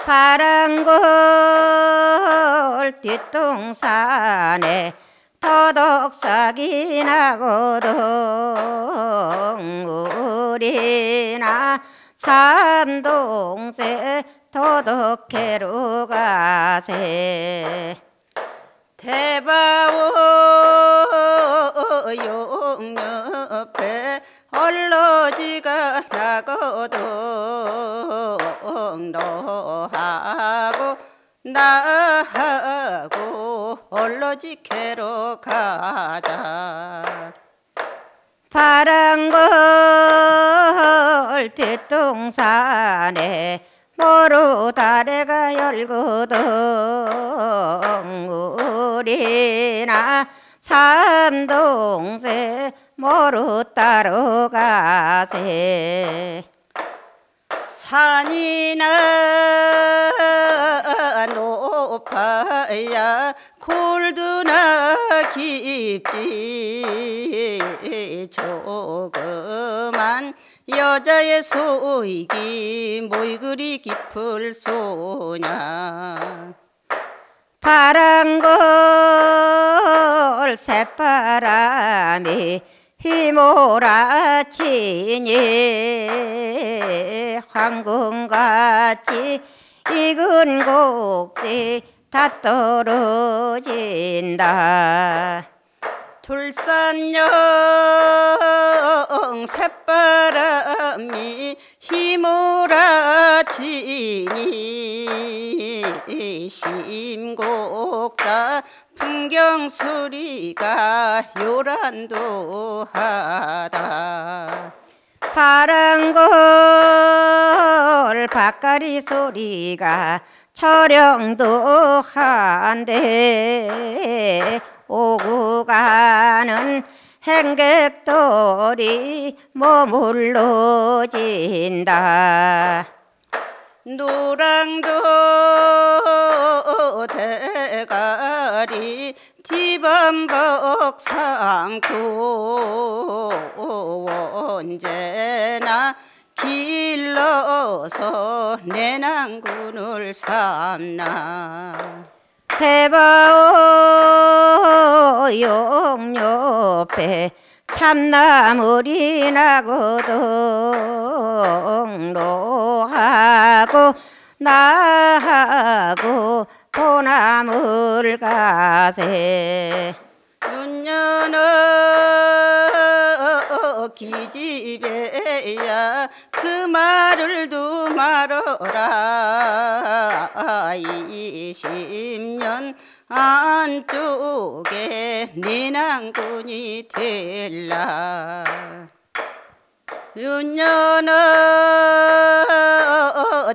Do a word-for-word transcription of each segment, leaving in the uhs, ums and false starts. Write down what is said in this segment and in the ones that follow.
파란골 뒷동산에 도둑삭이 나거든. 우리나 삼동생 도둑캐러 가세. 대바오 용옆에 얼러지가 나거든. 너하고 나하고 얼러지 캐러 가자. 파란걸 뒷동산에 모루다래가 열거든. 우리나 삼동생 모루 따러 가세. 산이나 높아야 골드나 깊지. 조그만 여자의 소이기 뭐이 그리 깊을 소냐. 파란걸 새바람이 휘몰아치니 황금같이 익은 곡지 다 떨어진다. 둘산영 새바람이 휘몰아치니 심곡자 풍경소리가 요란도하다. 파란걸 밭가리 소리가 처령도한데 오고 가는 행객들이 머물러진다. 노랑도 대가리 뒤범벅 상도 언제나 길러서 내 난군을 삼나. 대바오 용옆에 참나물이 나거든. 너하고 나하고 보나물 가세. 윤년아 기집애야 그 말을 두 말어라. 이십 년 안쪽에 네 난군이 될라. 윤년아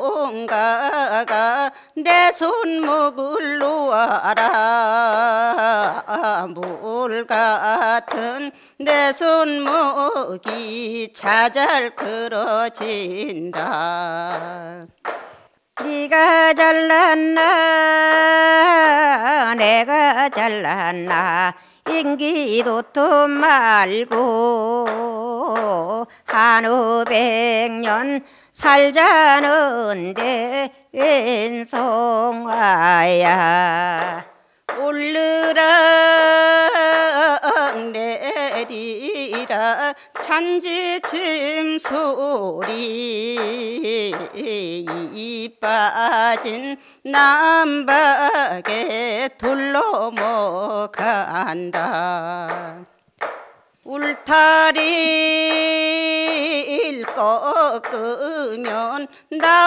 총가가 내 손목을 놓아라. 물 같은 내 손목이 자잘 끌어진다. 네가 잘났나 내가 잘났나 인기도 또 말고 한오백 년 살자는데 왼송아야. 올르락 내리라 잔지침 소리. 이 빠진 남박에 돌로 넘어간다. 울타리를 꺾으면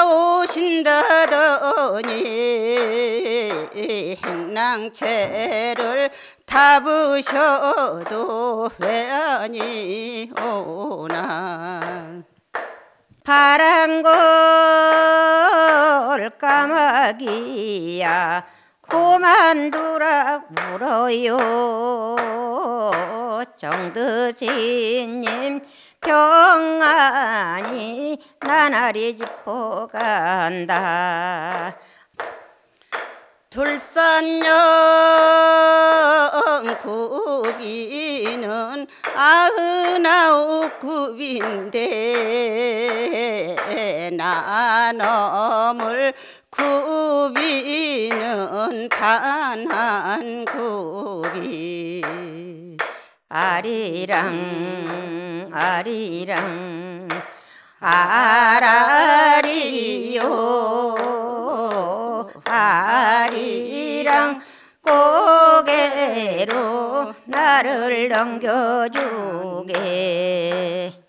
나오신다더니 행랑채를 타부셔도 왜 아니 오나. 파란걸 까마귀야 그만두라 물어요. 정드신님 평안히 나날이 짚어간다. 둘산영 굽이는 아흔아홉 굽인데 나 넘을 우리는 단 한 굽이 아리랑 아리랑 아라리요 아리랑 고개로 나를 넘겨주게